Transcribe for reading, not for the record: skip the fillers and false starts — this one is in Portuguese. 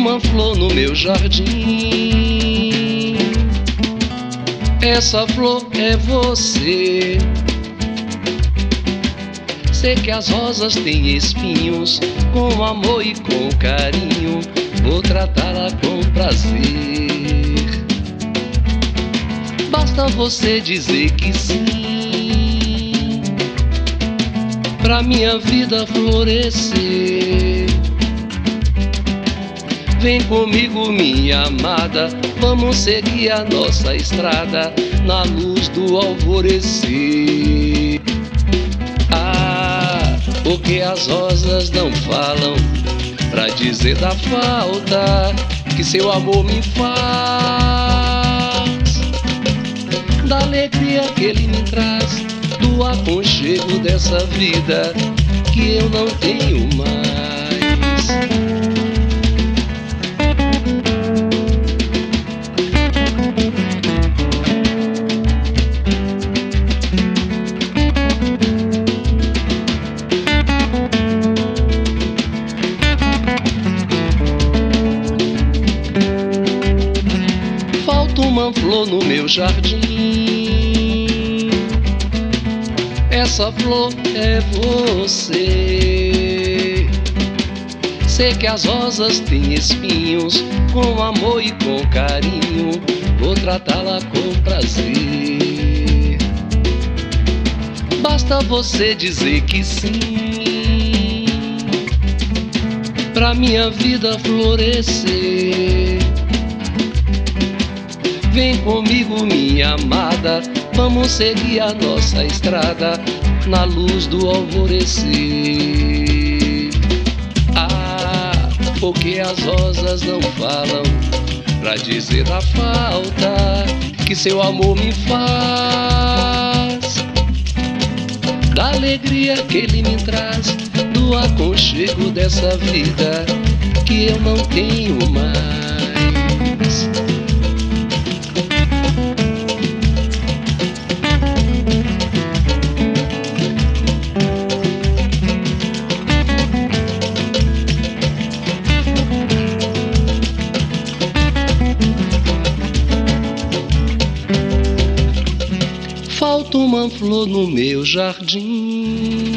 uma flor no meu jardim. Essa flor é você. Sei que as rosas têm espinhos, com amor e com carinho, vou tratá-la com prazer. Basta você dizer que sim, pra minha vida florescer. Vem comigo, minha amada, vamos seguir a nossa estrada na luz do alvorecer. Ah, porque as rosas não falam pra dizer da falta que seu amor me faz, da alegria que ele me traz, do aconchego dessa vida que eu não tenho mais. Falta uma flor no meu jardim. Essa flor é você. Sei que as rosas têm espinhos, com amor e com carinho, vou tratá-la com prazer. Basta você dizer que sim, pra minha vida florescer. Vem comigo, minha amada, vamos seguir a nossa estrada na luz do alvorecer. Ah, porque as rosas não falam pra dizer da falta que seu amor me faz, da alegria que ele me traz, do aconchego dessa vida que eu não tenho mais. Falta uma flor no meu jardim.